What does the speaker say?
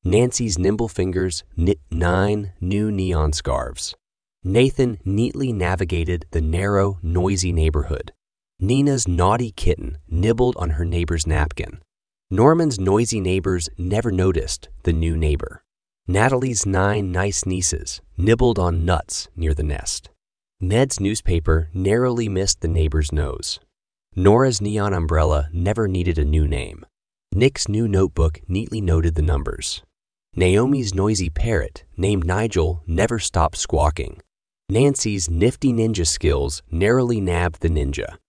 Nancy's nimble fingers knit 9 new neon scarves. Nathan neatly navigated the narrow, noisy neighborhood. Nina's naughty kitten nibbled on her neighbor's napkin. Norman's noisy neighbors never noticed the new neighbor. Natalie's 9 nice nieces nibbled on nuts near the nest. Ned's newspaper narrowly missed the neighbor's nose. Nora's neon umbrella never needed a new name. Nick's new notebook neatly noted the numbers. Naomi's noisy parrot, named Nigel, never stopped squawking. Nancy's nifty ninja skills narrowly nabbed the ninja.